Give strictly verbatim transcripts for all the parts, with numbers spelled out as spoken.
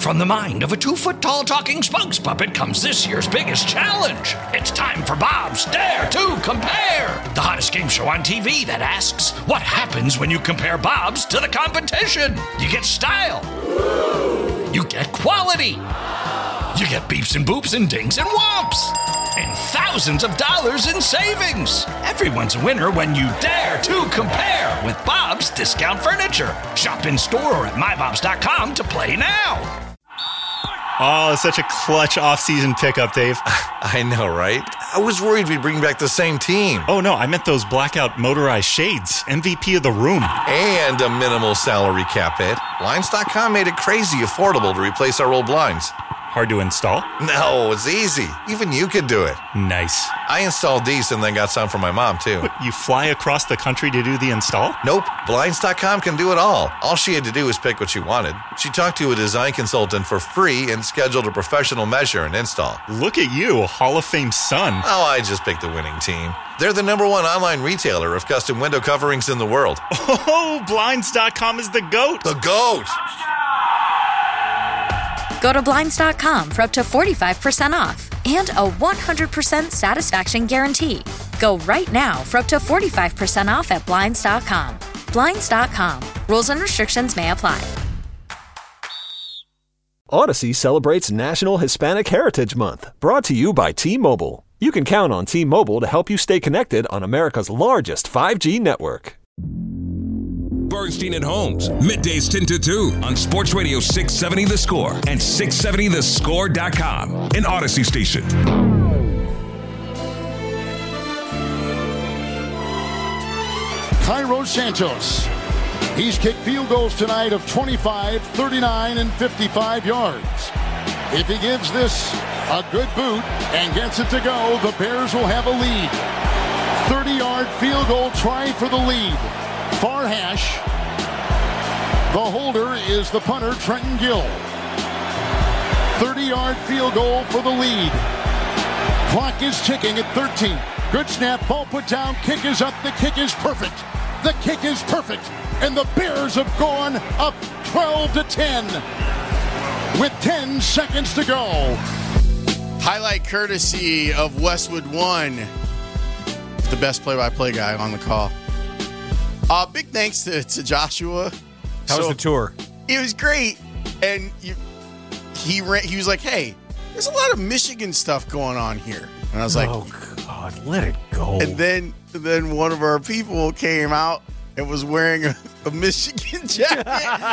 From the mind of a two-foot-tall talking spokes puppet comes this year's biggest challenge. It's time for Bob's Dare to Compare, the hottest game show on T V that asks, what happens when you compare Bobs to the competition? You get style. You get quality. You get beeps and boops and dings and whomps. And thousands of dollars in savings. Everyone's a winner when you dare to compare with Bob's Discount Furniture. Shop in store or at my bobs dot com to play now. Oh, such a clutch off-season pickup, Dave. I know, right? I was worried we'd bring back the same team. Oh, no, I meant those blackout motorized shades. M V P of the room. And a minimal salary cap hit. Blinds dot com made it crazy affordable to replace our old blinds. Hard to install? No, it's easy. Even you could do it. Nice. I installed these and then got some for my mom, too. What, you fly across the country to do the install? Nope. Blinds dot com can do it all. All she had to do was pick what she wanted. She talked to a design consultant for free and scheduled a professional measure and install. Look at you, Hall of Fame son. Oh, I just picked the winning team. They're the number one online retailer of custom window coverings in the world. Oh, Blinds dot com is the GOAT. The GOAT! Go to Blinds dot com for up to forty-five percent off and a one hundred percent satisfaction guarantee. Go right now for up to forty-five percent off at Blinds dot com. Blinds dot com. Rules and restrictions may apply. Odyssey celebrates National Hispanic Heritage Month, brought to you by T-Mobile. You can count on T-Mobile to help you stay connected on America's largest five G network. Bernstein and Holmes, middays ten to two on Sports Radio six seventy The Score and six seventy the score dot com, an Odyssey station. Cairo Santos. He's kicked field goals tonight of twenty-five, thirty-nine, and fifty-five yards. If he gives this a good boot and gets it to go, the Bears will have a lead. thirty-yard field goal try for the lead. Far hash. The holder is the punter, Trenton Gill. thirty-yard field goal for the lead. Clock is ticking at thirteen. Good snap, ball put down, kick is up, the kick is perfect. The kick is perfect, and the Bears have gone up twelve to ten with ten seconds to go. Highlight courtesy of Westwood One, the best play-by-play guy on the call. Uh, big thanks to, to Joshua. How was so, the tour? It was great. And you, he ran, he was like, hey, there's a lot of Michigan stuff going on here. And I was like, oh, God, let it go. And then, then one of our people came out and was wearing a, a Michigan jacket.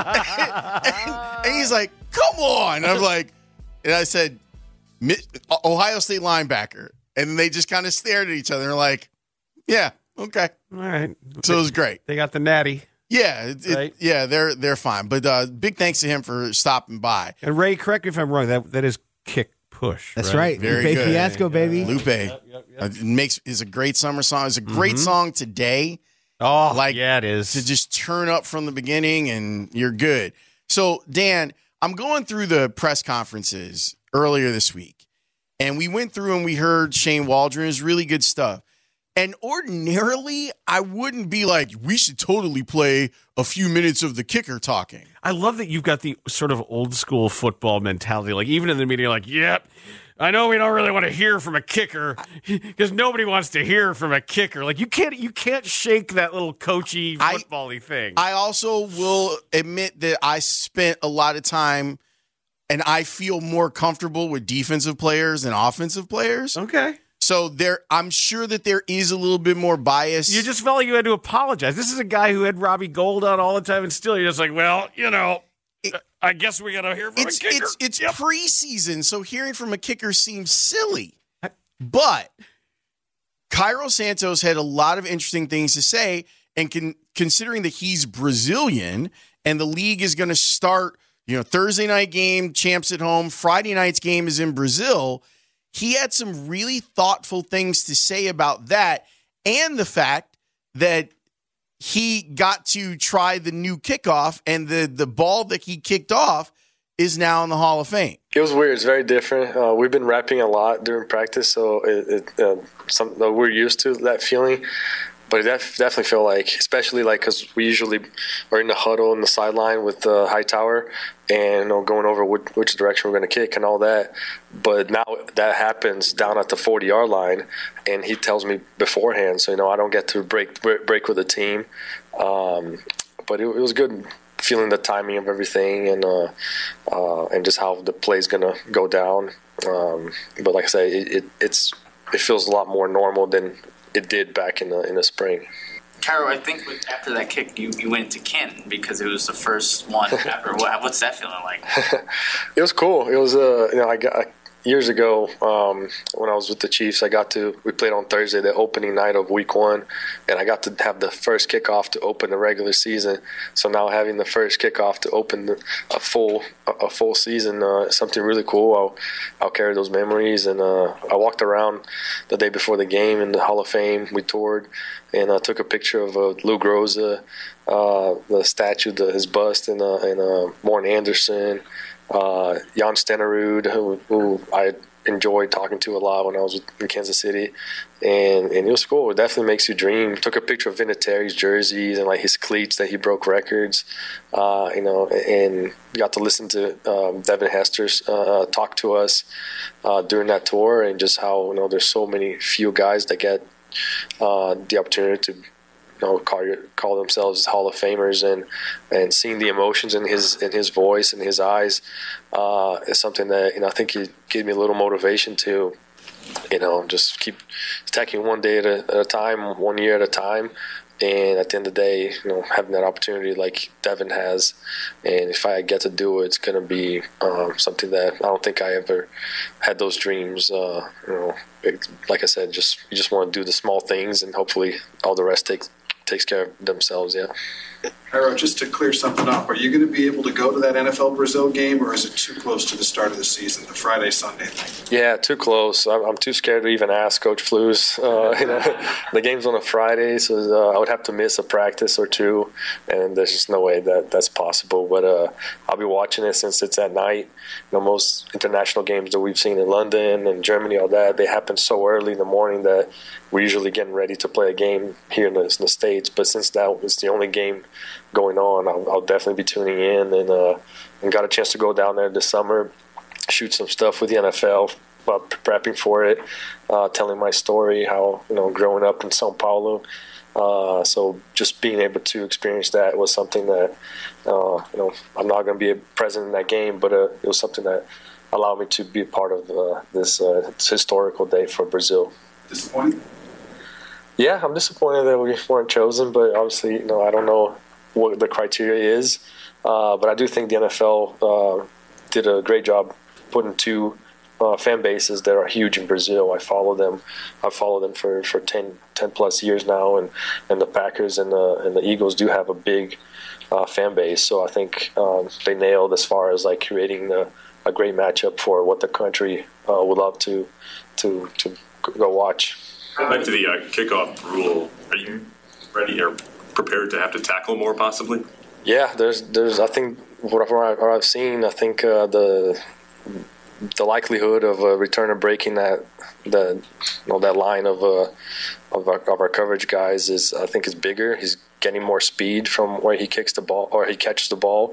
and, and he's like, come on. And I'm like, and I said, Ohio State linebacker. And then they just kind of stared at each other and were like, yeah. Okay. All right. So it was great. They got the natty. Yeah. It, it, right? Yeah, they're they're fine. But uh, big thanks to him for stopping by. And Ray, correct me if I'm wrong. That that is kick push. That's right. right. Very Lupe good. Fiasco, baby. Lupe Yep, yep, yep. Uh, makes is a great summer song. It's a great Mm-hmm. song today. Oh, like yeah, it is. To just turn up from the beginning and you're good. So Dan, I'm going through the press conferences earlier this week, and we went through and we heard Shane Waldron's really good stuff. And ordinarily, I wouldn't be like, we should totally play a few minutes of the kicker talking. I love that you've got the sort of old school football mentality. Like, even in the media, like, yep, I know we don't really want to hear from a kicker because nobody wants to hear from a kicker. Like, you can't you can't shake that little coachy, football-y thing. I also will admit that I spent a lot of time and I feel more comfortable with defensive players than offensive players. Okay. So there, I'm sure that there is a little bit more bias. You just felt like you had to apologize. This is a guy who had Robbie Gould on all the time, and still you're just like, well, you know, it, I guess we got to hear from it's, a kicker. It's, it's yep. preseason, so hearing from a kicker seems silly. But Cairo Santos had a lot of interesting things to say, and con- considering that he's Brazilian and the league is going to start, you know, Thursday night game, champs at home, Friday night's game is in Brazil. He had some really thoughtful things to say about that and the fact that he got to try the new kickoff and the, the ball that he kicked off is now in the Hall of Fame. It was weird. It's very different. Uh, we've been rapping a lot during practice, so it, it, uh, some, uh, we're used to that feeling. but I def- definitely feel like, especially like because we usually are in the huddle in the sideline with the uh, Hightower and you know, going over which, which direction we're going to kick and all that. But now that happens down at the forty-yard line, and he tells me beforehand, so you know I don't get to break break with the team. Um, but it, it was good feeling the timing of everything and uh, uh, and just how the play's going to go down. Um, but like I say, it, it it's it feels a lot more normal than it did back in the in the spring. Cairo, I think after that kick, you, you went to Canton because it was the first one after. What's that feeling like? It was cool. It was uh, you know I got. I, Years ago, um, when I was with the Chiefs, I got to we played on Thursday, the opening night of Week One, and I got to have the first kickoff to open the regular season. So now having the first kickoff to open the, a full a full season uh, is something really cool. I'll I'll carry those memories, and uh, I walked around the day before the game in the Hall of Fame. We toured, and I took a picture of uh, Lou Groza, uh, the statue, the, his bust, and uh, and uh, Morten Anderson. Uh, Jan Stenerud, who, who I enjoyed talking to a lot when I was in Kansas City, and, and it was cool. It definitely makes you dream. Took a picture of Vinatieri's jerseys and like his cleats that he broke records, uh, you know, and got to listen to um, Devin Hester uh, talk to us uh, during that tour, and just how you know there's so many few guys that get uh, the opportunity to. You know, call, call themselves Hall of Famers, and, and seeing the emotions in his in his voice and his eyes uh, is something that you know I think he gave me a little motivation to, you know, just keep taking one day at a, at a time, one year at a time, and at the end of the day, you know, having that opportunity like Devin has, and if I get to do it, it's going to be um, something that I don't think I ever had those dreams. Uh, you know, it, like I said, just you just want to do the small things, and hopefully all the rest takes. takes care of themselves, yeah. Harold, just to clear something up, are you going to be able to go to that N F L Brazil game, or is it too close to the start of the season, the Friday, Sunday thing? Yeah, too close. I'm, I'm too scared to even ask Coach Flus. Uh, you know, the game's on a Friday, so uh, I would have to miss a practice or two, and there's just no way that that's possible. But uh, I'll be watching it since it's at night. You know, most international games that we've seen in London and Germany, all that, they happen so early in the morning that we're usually getting ready to play a game here in the, in the States. But since that was the only game going on, I'll, I'll definitely be tuning in, and uh, and got a chance to go down there this summer, shoot some stuff with the N F L, uh, prepping for it, uh, telling my story, how you know growing up in São Paulo. Uh, so just being able to experience that was something that uh, you know I'm not going to be present in that game, but uh, it was something that allowed me to be a part of uh, this uh, historical day for Brazil. Disappointed? Yeah, I'm disappointed that we weren't chosen, but obviously, you know, I don't know what the criteria is. Uh, but I do think the N F L uh, did a great job putting two uh, fan bases that are huge in Brazil. I follow them. I've followed them for, for ten, ten plus years now, and, and the Packers and the and the Eagles do have a big uh, fan base. So I think um, they nailed as far as like creating the, a great matchup for what the country uh, would love to to to go watch. Back to the uh, kickoff rule. Are you ready or prepared to have to tackle more, possibly? Yeah, there's, there's. I think whatever I've seen, I think uh, the the likelihood of a returner breaking that the you know that line of uh, of our, of our coverage guys is I think is bigger. He's getting more speed from where he kicks the ball or he catches the ball.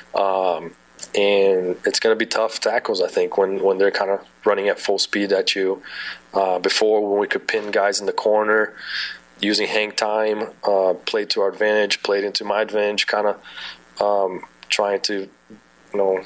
Um, And it's going to be tough tackles, I think, when, when they're kind of running at full speed at you. Uh, before, when we could pin guys in the corner, using hang time, uh, played to our advantage, played into my advantage, kind of um, trying to, you know,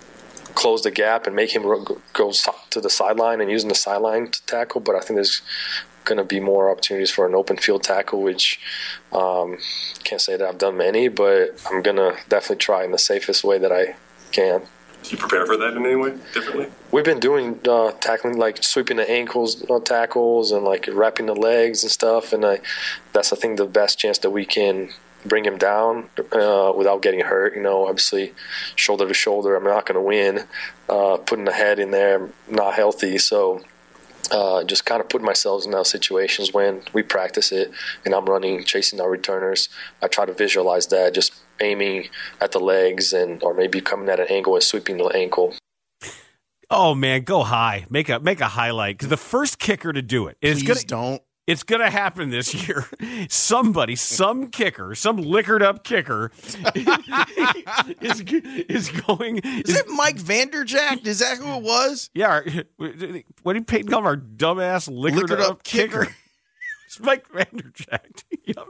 close the gap and make him go to the sideline and using the sideline to tackle. But I think there's going to be more opportunities for an open field tackle, which um, can't say that I've done many, but I'm going to definitely try in the safest way that I can. Do you prepare for that in any way differently? We've been doing uh, tackling, like sweeping the ankles uh, tackles and like wrapping the legs and stuff, and I, that's I think the best chance that we can bring him down uh, without getting hurt. You know, obviously shoulder to shoulder, I'm not going to win. Uh, putting the head in there, I'm not healthy, so uh, just kind of putting myself in those situations when we practice it and I'm running, chasing our returners. I try to visualize that, just aiming at the legs and or maybe coming at an angle and sweeping the ankle. Oh man, go high. Make a make a highlight, because the first kicker to do it is Please gonna don't. It's going to happen this year. Somebody, some kicker, some liquored up kicker is, is going. Is, is it Mike Vanderjagt? Is that who it was? Yeah. What did Peyton call him? Our dumbass liquored, liquored up, up kicker? kicker. It's Mike Vanderjagt. Yep.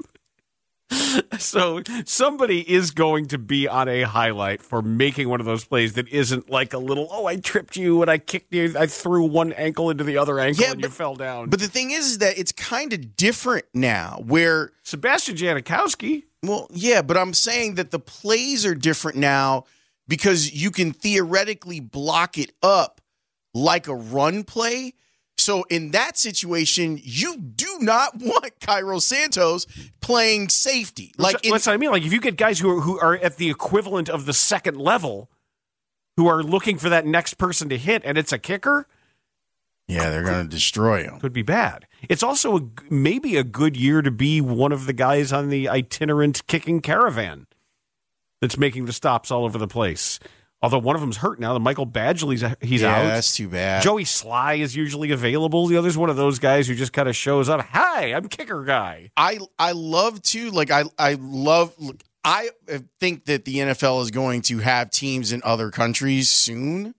So somebody is going to be on a highlight for making one of those plays that isn't like a little, oh, I tripped you and I kicked you, I threw one ankle into the other ankle yeah, and but, you fell down. But the thing is, is that it's kind of different now where Sebastian Janikowski. Well, yeah, but I'm saying that the plays are different now because you can theoretically block it up like a run play. So in that situation, you do not want Cairo Santos playing safety. Like in, That's what I mean. Like if you get guys who are, who are at the equivalent of the second level, who are looking for that next person to hit, and it's a kicker. Yeah, they're going to destroy him. Could be bad. It's also a, maybe a good year to be one of the guys on the itinerant kicking caravan that's making the stops all over the place. Although one of them's hurt now. The Michael Badgley's he's yeah, out. Yeah, that's too bad. Joey Sly is usually available. The other's one of those guys who just kind of shows up. Hi, I'm kicker guy. I I love to like I I love look, I think that the N F L is going to have teams in other countries soon.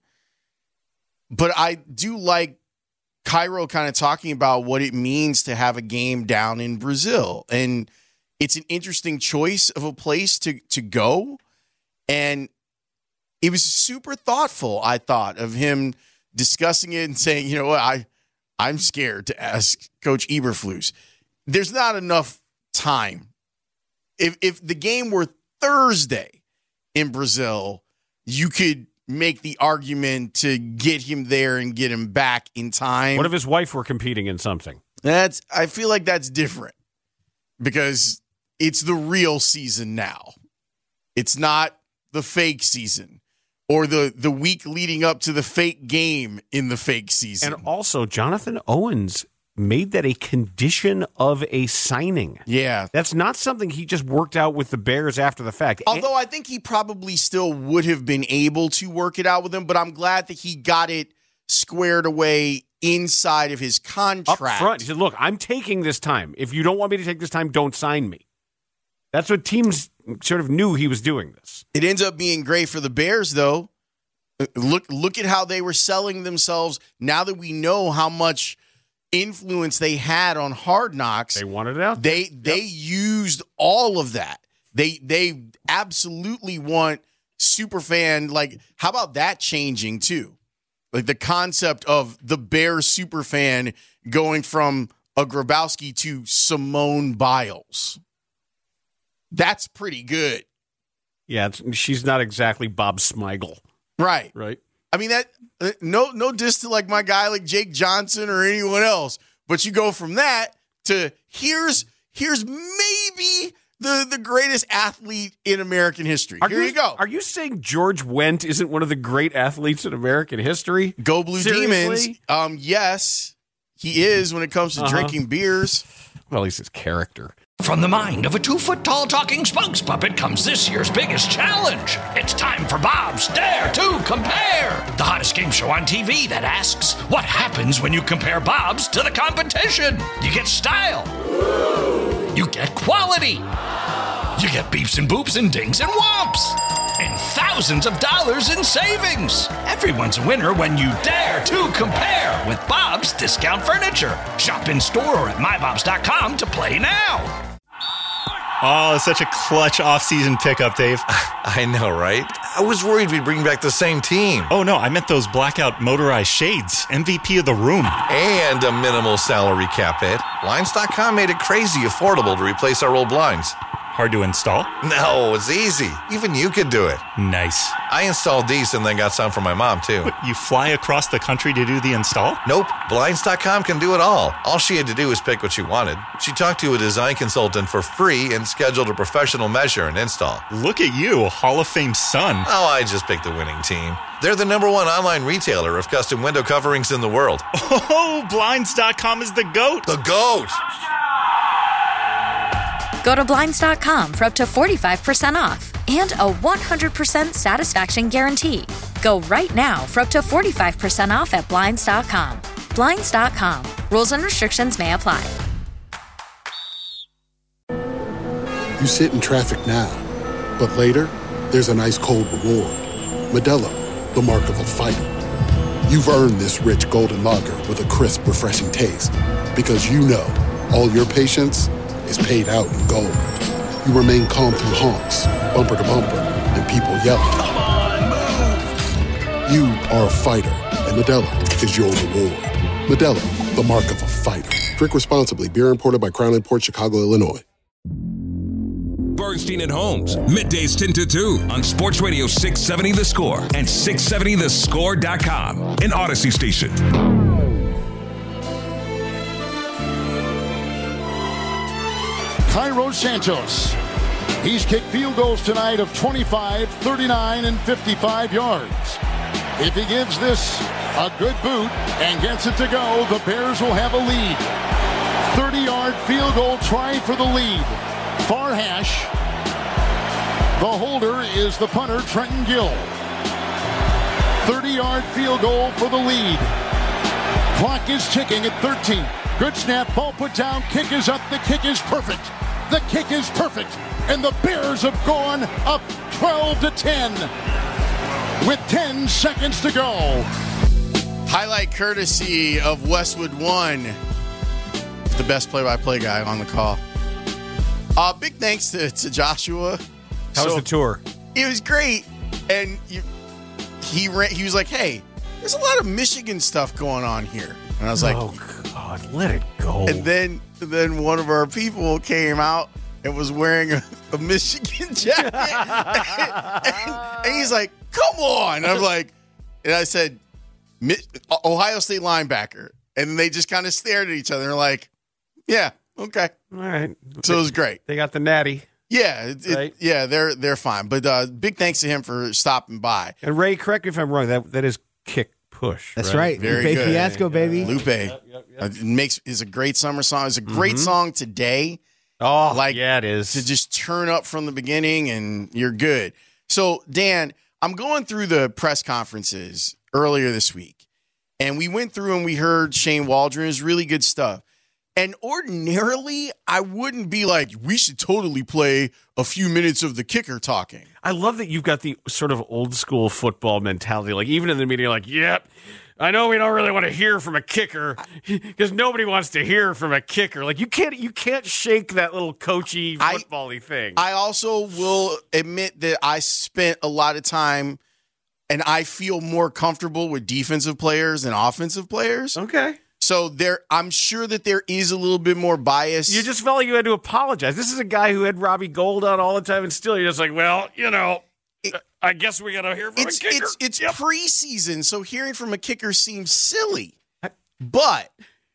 But I do like Cairo kind of talking about what it means to have a game down in Brazil. And it's an interesting choice of a place to to go. And it was super thoughtful, I thought, of him discussing it and saying, you know what, I, I'm scared to ask Coach Eberflus. There's not enough time. If if the game were Thursday in Brazil, you could make the argument to get him there and get him back in time. What if his wife were competing in something? That's I feel like that's different because it's the real season now. It's not the fake season. Or the, the week leading up to the fake game in the fake season. And also, Jonathan Owens made that a condition of a signing. Yeah. That's not something he just worked out with the Bears after the fact. Although I think he probably still would have been able to work it out with him, but I'm glad that he got it squared away inside of his contract. Up front. He said, look, I'm taking this time. If you don't want me to take this time, don't sign me. That's what teams sort of knew he was doing this. It ends up being great for the Bears, though. Look, look at how they were selling themselves. Now that we know how much influence they had on Hard Knocks, they wanted it out. They they yep. used all of that. They they absolutely want superfan. Like, how about that changing too? Like the concept of the Bears superfan going from a Grabowski to Simone Biles. That's pretty good. Yeah, it's, she's not exactly Bob Smigel. Right. Right. I mean, that uh, no no diss to like my guy like Jake Johnson or anyone else, but you go from that to here's here's maybe the, the greatest athlete in American history. Are Here you, you go. Are you saying George Wendt isn't one of the great athletes in American history? Go Blue Seriously? Demons. Um, yes, he is when it comes to uh-huh. drinking beers. Well, at least his character. From the mind of a two-foot-tall talking spokes puppet comes this year's biggest challenge. It's time for Bob's Dare to Compare, the hottest game show on T V that asks, what happens when you compare Bob's to the competition? You get style. You get quality. You get beeps and boops and dings and whomps. And thousands of dollars in savings. Everyone's a winner when you dare to compare with Bob's Discount Furniture. Shop in store or at my bobs dot com to play now. Oh, such a clutch off-season pickup, Dave. I know, right? I was worried we'd bring back the same team. Oh, no, I meant those blackout motorized shades. M V P of the room. And a minimal salary cap hit. Blinds dot com made it crazy affordable to replace our old blinds. Hard to install? No, it's easy. Even you could do it. Nice. I installed these and then got some for my mom, too. What, you fly across the country to do the install? Nope. Blinds dot com can do it all. All she had to do was pick what she wanted. She talked to a design consultant for free and scheduled a professional measure and install. Look at you, Hall of Fame son. Oh, I just picked the winning team. They're the number one online retailer of custom window coverings in the world. Oh, Blinds dot com is the GOAT. The GOAT! Go to Blinds dot com for up to forty-five percent off and a one hundred percent satisfaction guarantee. Go right now for up to forty-five percent off at Blinds dot com. Blinds dot com. Rules and restrictions may apply. You sit in traffic now, but later, there's an ice-cold reward. Modelo, the mark of a fighter. You've earned this rich golden lager with a crisp, refreshing taste. Because you know, all your patience is paid out in gold. You remain calm through honks, bumper to bumper, and people yelling. Come on, move! You are a fighter, and Modelo is your reward. Modelo, the mark of a fighter. Drink responsibly. Beer imported by Crown Imports, Chicago, Illinois. Bernstein and Holmes, middays ten to two on Sports Radio six seventy The Score and six seventy the score dot com, an Odyssey station. Cairo Santos. He's kicked field goals tonight of twenty-five, thirty-nine, and fifty-five yards. If he gives this a good boot and gets it to go, the Bears will have a lead. thirty-yard field goal try for the lead. Far hash. The holder is the punter, Trenton Gill. thirty-yard field goal for the lead. Clock is ticking at thirteen. Good snap, ball put down, kick is up, the kick is perfect. The kick is perfect, and the Bears have gone up twelve to ten with ten seconds to go. Highlight courtesy of Westwood One, the best play-by-play guy on the call. Uh, big thanks to, to Joshua. How was So, the tour? It was great, and you, he ran, he was like, "Hey, there's a lot of Michigan stuff going on here," and I was like, "Oh God, let it go." And then, then one of our people came out and was wearing a, a Michigan jacket, and, and he's like, "Come on!" And I'm like, and I said, "Ohio State linebacker," and then they just kind of stared at each other and were like, "Yeah, okay, all right." So it was great. They got the natty. Yeah, it, it, right? yeah, they're they're fine. But uh, big thanks to him for stopping by. And Ray, correct me if I'm wrong. That that is kick push. That's right. right. Very Lupe good. Fiasco, baby. Lupe Yep, yep, yep. Uh, it makes is a great summer song. It's a great Mhm. song today. Oh, like yeah, it is. To just turn up from the beginning and you're good. So Dan, I'm going through the press conferences earlier this week, and we went through and we heard Shane Waldron's really good stuff. And ordinarily, I wouldn't be like, we should totally play a few minutes of the kicker talking. I love that you've got the sort of old school football mentality. Like, even in the media, like, yep, I know we don't really want to hear from a kicker because nobody wants to hear from a kicker. Like, you can't you can't shake that little coachy football-y thing. I also will admit that I spent a lot of time and I feel more comfortable with defensive players than offensive players. Okay. So there, I'm sure that there is a little bit more bias. You just felt like you had to apologize. This is a guy who had Robbie Gould on all the time, and still you're just like, well, you know, it, I guess we got to hear from it's, a kicker. It's, it's yep. preseason, so hearing from a kicker seems silly. But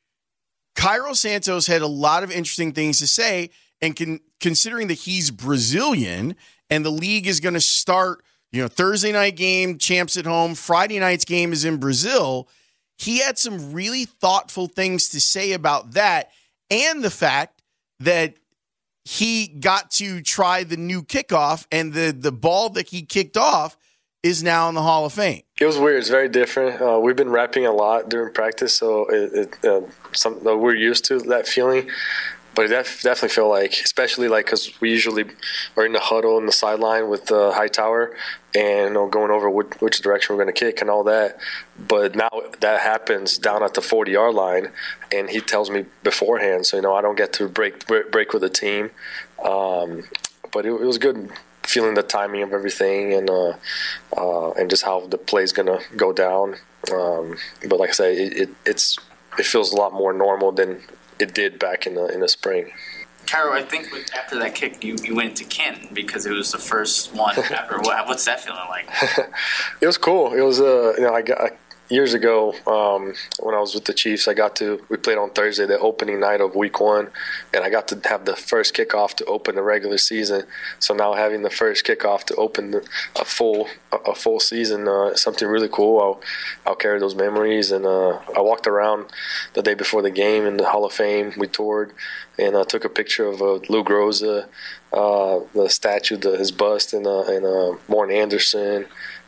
Cairo Santos had a lot of interesting things to say, and con- considering that he's Brazilian and the league is going to start, you know, Thursday night game, champs at home, Friday night's game is in Brazil. He had some really thoughtful things to say about that and the fact that he got to try the new kickoff and the, the ball that he kicked off is now in the Hall of Fame. It was weird. It's very different. Uh, we've been rapping a lot during practice, so it, it, uh, some, uh, we're used to that feeling. But it def- definitely feel like, especially like because we usually are in the huddle in the sideline with the uh, Hightower and you know, going over which, which direction we're going to kick and all that. But now that happens down at the forty-yard line, and he tells me beforehand, so you know I don't get to break break with the team. Um, but it, it was good feeling the timing of everything and uh, uh, and just how the play's going to go down. Um, but like I say, it, it it's it feels a lot more normal than it did back in the in the spring. Cairo, I think with, after that kick, you, you went to Canton because it was the first one after. What, what's that feeling like? It was cool. It was uh, you know I got I, years ago um, when I was with the Chiefs. I got to we played on Thursday, the opening night of Week One, and I got to have the first kickoff to open the regular season. So now having the first kickoff to open the, a full a full season uh, is something really cool. I'll I'll carry those memories. And uh, I walked around the day before the game in the Hall of Fame. We toured. And I took a picture of uh, Lou Groza, uh, the statue, the, his bust, and, uh, and uh, Morton Anderson,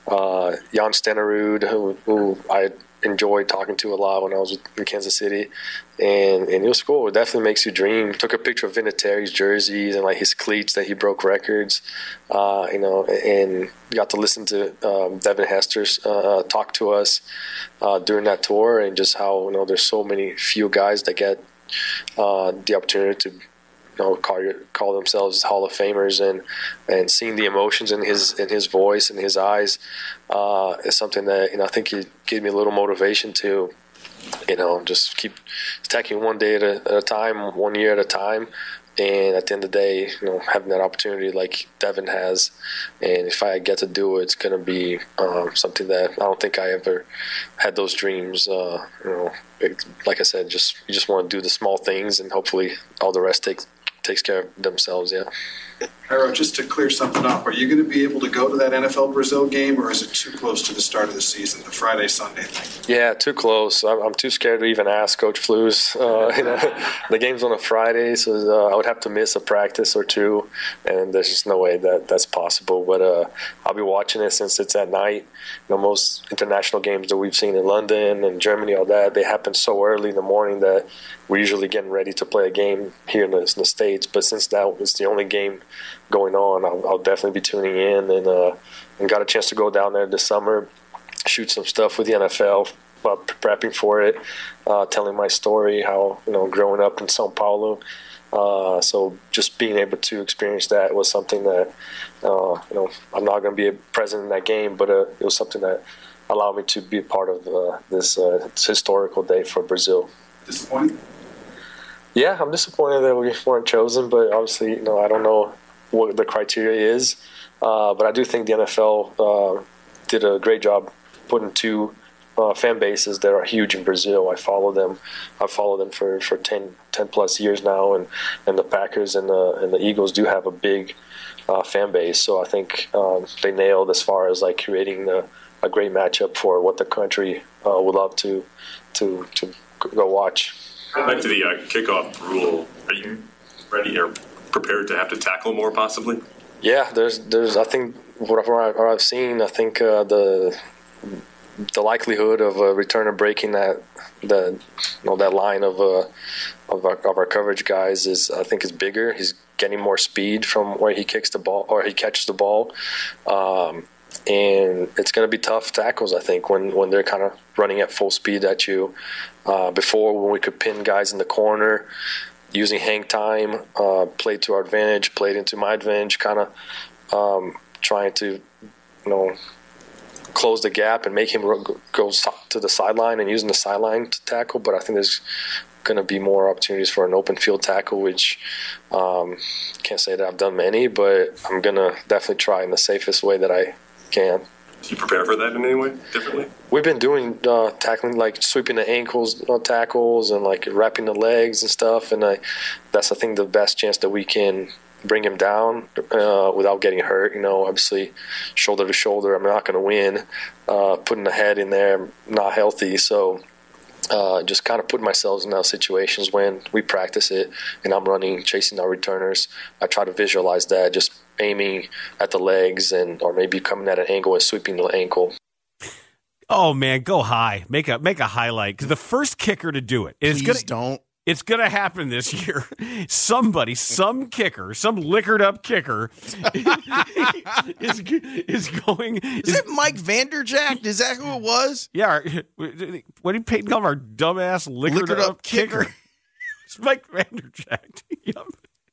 uh, Jan Stenerud, who, who I enjoyed talking to a lot when I was in Kansas City, and, and it was cool. It definitely makes you dream. Took a picture of Vinatieri's jerseys and like his cleats that he broke records, uh, you know, and got to listen to um, Devin Hester uh, talk to us uh, during that tour, and just how, you know, there's so many few guys that get uh, the opportunity to, you know, call, call themselves Hall of Famers, and and seeing the emotions in his in his voice and his eyes uh, is something that, you know, I think he gave me a little motivation to, you know, just keep taking one day at a, at a time, one year at a time, and at the end of the day, you know, having that opportunity like Devin has, and if I get to do it, it's going to be um, something that I don't think I ever had those dreams. Uh, you know, it, like I said, just you just want to do the small things, and hopefully all the rest takes takes care of themselves. Yeah. Jairo, just to clear something up, are you going to be able to go to that N F L Brazil game, or is it too close to the start of the season, the Friday, Sunday thing? Yeah, too close. I'm, I'm too scared to even ask Coach Flus. Uh, you know, the game's on a Friday, so uh, I would have to miss a practice or two, and there's just no way that that's possible. But uh, I'll be watching it since it's at night. You know, most international games that we've seen in London and Germany, all that, they happen so early in the morning that we're usually getting ready to play a game here in the, in the States. But since that was the only game going on, I'll, I'll definitely be tuning in, and uh, and got a chance to go down there this summer, shoot some stuff with the N F L, uh, prepping for it, uh, telling my story, how, you know, growing up in Sao Paulo. Uh, so just being able to experience that was something that, uh, you know, I'm not going to be present in that game, but uh, it was something that allowed me to be a part of uh, this uh, historical day for Brazil. Disappointed? Yeah, I'm disappointed that we weren't chosen, but obviously, you know, I don't know what the criteria is. Uh, but I do think the N F L uh, did a great job putting two uh, fan bases that are huge in Brazil. I follow them. I've followed them for, for ten, ten plus years now, and, and the Packers and the and the Eagles do have a big uh, fan base. So I think um, they nailed as far as like creating the, a great matchup for what the country uh, would love to to to go watch. Back to the uh, kickoff rule. Are you ready or prepared to have to tackle more, possibly? Yeah, there's, there's. I think whatever I, I've seen, I think uh, the the likelihood of a returner breaking that the you know that line of uh, of our, of our coverage guys is, I think, is bigger. He's getting more speed from where he kicks the ball or he catches the ball. Um, And it's going to be tough tackles, I think, when, when they're kind of running at full speed at you. Uh, before, when we could pin guys in the corner, using hang time, uh, played to our advantage, played into my advantage, kind of um, trying to, you know, close the gap and make him go to the sideline and using the sideline to tackle. But I think there's going to be more opportunities for an open field tackle, which um, can't say that I've done many, but I'm going to definitely try in the safest way that I can. Do you prepare for that in any way differently? We've been doing uh, tackling, like sweeping the ankles uh, tackles and like wrapping the legs and stuff, and I, that's I think the best chance that we can bring him down uh, without getting hurt. You know, obviously shoulder to shoulder, I'm not going to win. Uh, putting the head in there, I'm not healthy, so uh, just kind of putting myself in those situations when we practice it and I'm running, chasing our returners. I try to visualize that, just aiming at the legs and or maybe coming at an angle and sweeping the ankle. Oh man, go high. Make a make a highlight, because the first kicker to do it. It's Please gonna, don't. It's gonna happen this year. Somebody, some kicker, some liquored up kicker, is is going. Is, is it Mike Vanderjagt? Is that who it was? Yeah. What did Peyton call him? Our dumbass liquored, liquored up, up kicker. kicker. It's Mike Vanderjagt. Yep.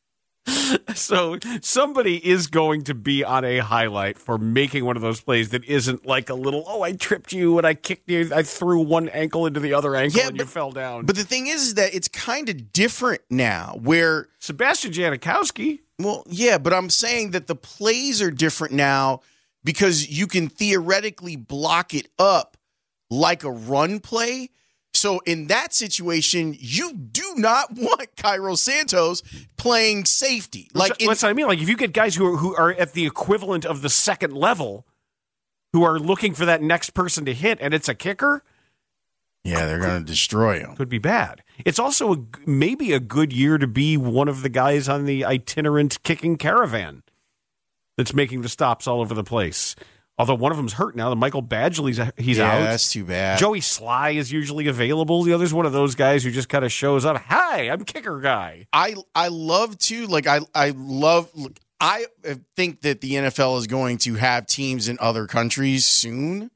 So somebody is going to be on a highlight for making one of those plays that isn't like a little, oh, I tripped you and I kicked you, I threw one ankle into the other ankle yeah, and but, you fell down. But the thing is, is that it's kind of different now where Sebastian Janikowski. Well, yeah, but I'm saying that the plays are different now because you can theoretically block it up like a run play. So in that situation, you do not want Cairo Santos playing safety. Like in, that's what I mean. Like if you get guys who are, who are at the equivalent of the second level, who are looking for that next person to hit, and it's a kicker. Yeah, they're going to destroy him. Could be bad. It's also a, maybe a good year to be one of the guys on the itinerant kicking caravan that's making the stops all over the place. Although one of them's hurt now. The Michael Badgley's he's yeah, out. Yeah, that's too bad. Joey Sly is usually available. The other's one of those guys who just kind of shows up. Hi, I'm kicker guy. I I love to like I I love look, I think that the N F L is going to have teams in other countries soon.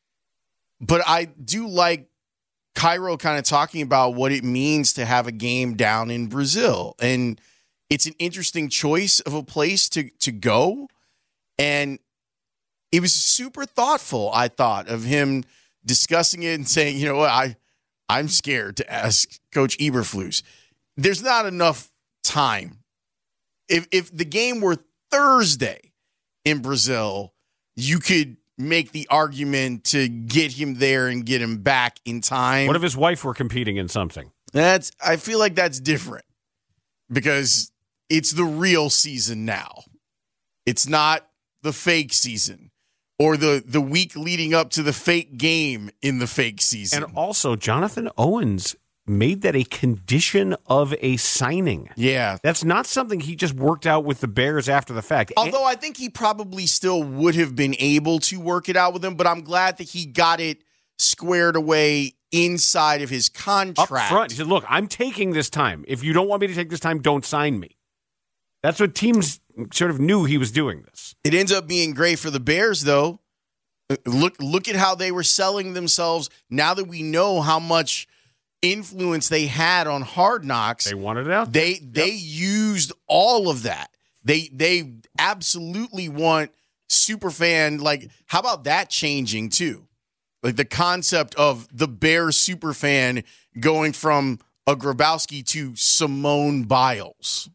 But I do like Cairo kind of talking about what it means to have a game down in Brazil. And it's an interesting choice of a place to, to go. And it was super thoughtful, I thought, of him discussing it and saying, you know what, I, I'm scared to ask Coach Eberflus. There's not enough time. If if the game were Thursday in Brazil, you could make the argument to get him there and get him back in time. What if his wife were competing in something? That's I feel like that's different because it's the real season now. It's not the fake season or the, the week leading up to the fake game in the fake season. And also, Jonathan Owens made that a condition of a signing. Yeah. That's not something he just worked out with the Bears after the fact. Although I think he probably still would have been able to work it out with him, but I'm glad that he got it squared away inside of his contract. Up front. He said, look, I'm taking this time. If you don't want me to take this time, don't sign me. That's what teams sort of knew he was doing this. It ends up being great for the Bears, though. Look, look at how they were selling themselves now that we know how much influence they had on Hard Knocks. They wanted it out. They they yep. used all of that. They they absolutely want superfan. Like, how about that changing too? Like the concept of the Bears superfan going from a Grabowski to Simone Biles.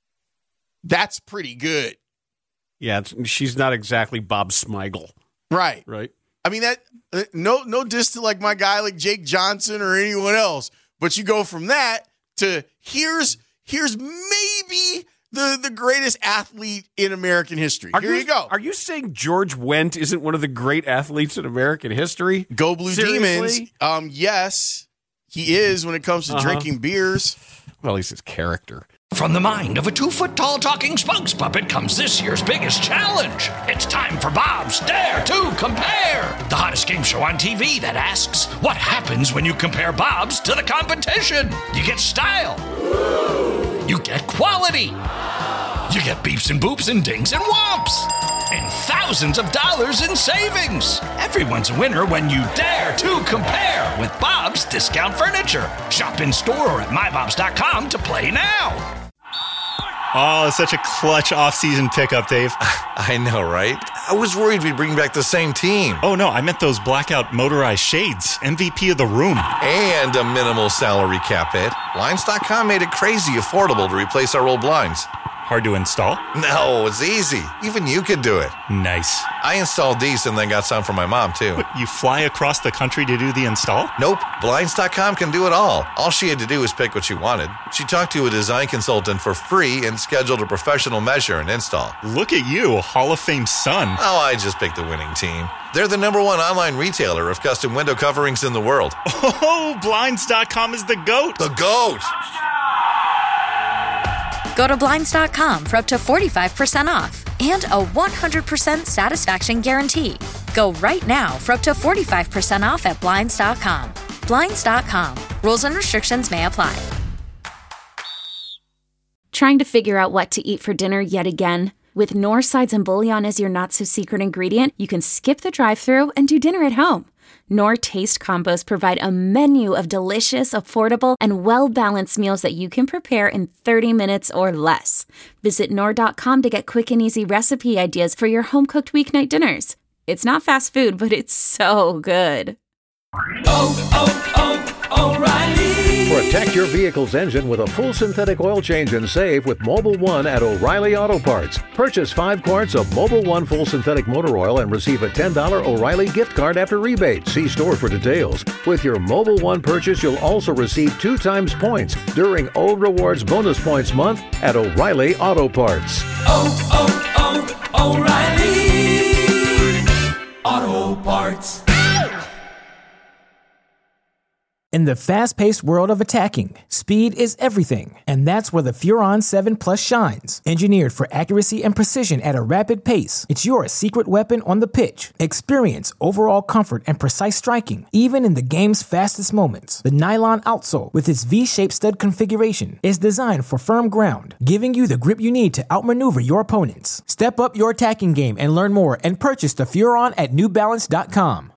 That's pretty good. Yeah, it's, she's not exactly Bob Smigel. Right. Right. I mean, that uh, no no diss to like my guy like Jake Johnson or anyone else, but you go from that to here's here's maybe the, the greatest athlete in American history. Are Here you, you go. Are you saying George Wendt isn't one of the great athletes in American history? Go Blue Seriously? Demons. Um, yes, he is when it comes to uh-huh. drinking beers. Well, at least his character. From the mind of a two-foot-tall talking spokes puppet comes this year's biggest challenge. It's time for Bob's Dare to Compare, the hottest game show on T V that asks, what happens when you compare Bob's to the competition? You get style. You get quality. You get beeps and boops and dings and whomps. And thousands of dollars in savings. Everyone's a winner when you dare to compare with Bob's Discount Furniture. Shop in store or at my bobs dot com to play now. Oh, such a clutch off-season pickup, Dave. I know, right? I was worried we'd bring back the same team. Oh, no, I meant those blackout motorized shades. M V P of the room. And a minimal salary cap hit. Blinds dot com made it crazy affordable to replace our old blinds. Hard to install? No, it's easy. Even you could do it. Nice. I installed these and then got some for my mom, too. What, you fly across the country to do the install? Nope. Blinds dot com can do it all. All she had to do was pick what she wanted. She talked to a design consultant for free and scheduled a professional measure and install. Look at you, Hall of Fame son. Oh, I just picked the winning team. They're the number one online retailer of custom window coverings in the world. Oh, Blinds dot com is the GOAT. The GOAT! Go to Blinds dot com for up to forty-five percent off and a one hundred percent satisfaction guarantee. Go right now for up to forty-five percent off at Blinds dot com. Blinds dot com. Rules and restrictions may apply. Trying to figure out what to eat for dinner yet again? With Knorr Sides and Bouillon as your not-so-secret ingredient, you can skip the drive-thru and do dinner at home. Knorr Taste Combos provide a menu of delicious, affordable, and well-balanced meals that you can prepare in thirty minutes or less. Visit Knorr dot com to get quick and easy recipe ideas for your home-cooked weeknight dinners. It's not fast food, but it's so good. Oh, oh, oh, O'Reilly! Protect your vehicle's engine with a full synthetic oil change and save with Mobil one at O'Reilly Auto Parts. Purchase five quarts of Mobil one full synthetic motor oil and receive a ten dollars O'Reilly gift card after rebate. See store for details. With your Mobil one purchase, you'll also receive two times points during Old Rewards Bonus Points Month at O'Reilly Auto Parts. Oh, oh, oh, O'Reilly Auto Parts. In the fast-paced world of attacking, speed is everything, and that's where the Furon seven Plus shines. Engineered for accuracy and precision at a rapid pace, it's your secret weapon on the pitch. Experience overall comfort and precise striking, even in the game's fastest moments. The nylon outsole, with its V-shaped stud configuration, is designed for firm ground, giving you the grip you need to outmaneuver your opponents. Step up your attacking game and learn more and purchase the Furon at New Balance dot com.